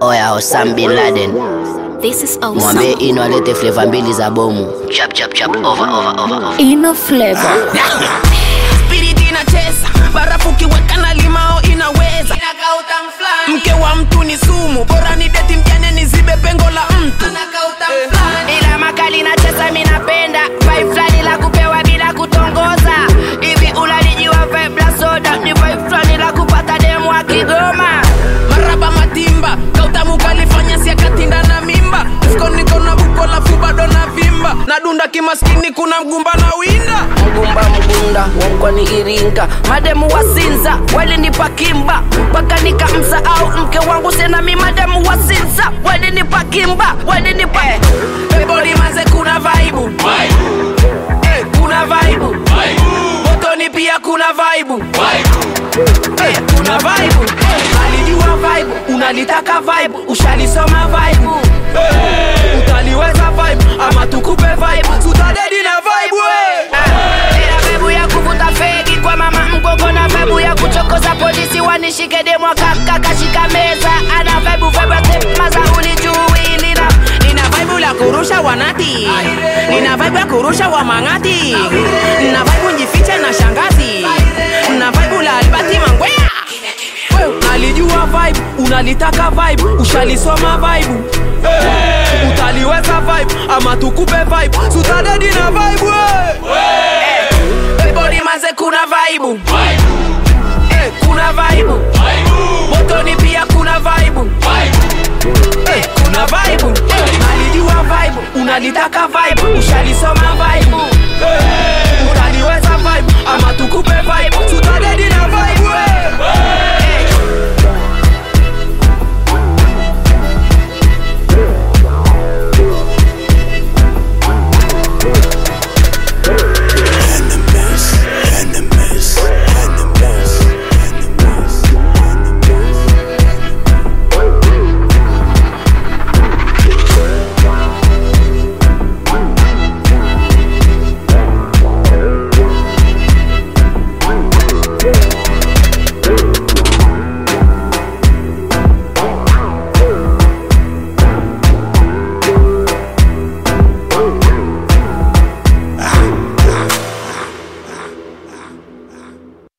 Oya Osama Bin Laden. This is awesome. Mwambie Ino alete flavor mbili za bomu. Chap chap chap over. Ino flavor. Spirit inacheza, barafu kiweka na limao inaweza. Inakauta mflani. Mke wa mtu ni sumu, bora ni deti mjane nizibe pengo la mtu. Inakauta mflani. Ila makali inacheza mimi napenda. Vibe flani la kupewa bila kutongoza. Hivi unalijiwa vibe la soda. Ni vibe flani la kupata demu wa Kigoma. Maraba matimba, kauta mukalifanya siya katinda na mimba. Mfko niko na buko la fubado na vimba. Nadunda kimaskini kuna mgumba na winda. Mgunda, wakwa ni Iringa. Mademu wasinza, wali ni pakimba. Paka nikamsa au mke wangu sena mi mademu wasinza. Wali ni pakimba, wali ni pakimba. Body manze kuna vibe. Kuna vibe. Botoni pia kuna vibe. Kuna vibe. Alijua vibe, unalitaka vibe. Ushalisoma vibe. Utaliweza vibe, ama tukupe vibe. Tutadedi na vibe vibe ya kuvuta fegi kwa mama mgogo na vibe ya kuchokoza polisi wanishike demo kaka kashika meza. Ana vibe maza ulijui nina vibe la kurusha wanati. Nina vibe ya kurusha wa mangati. Nina vibe njifiche na shangazi. Nina vibe la albati mangwea. Alijua vibe, unalitaka vibe. Ushalisoma vibe. Utaliweza vibe, ama tukupe vibe. Tutadedi na vibe body manze kuna vibe. Kuna vibe. Botoni pia kuna vibe. Kuna vibe. Alijua vibe, unalitaka vibe. Ushalisoma vibe.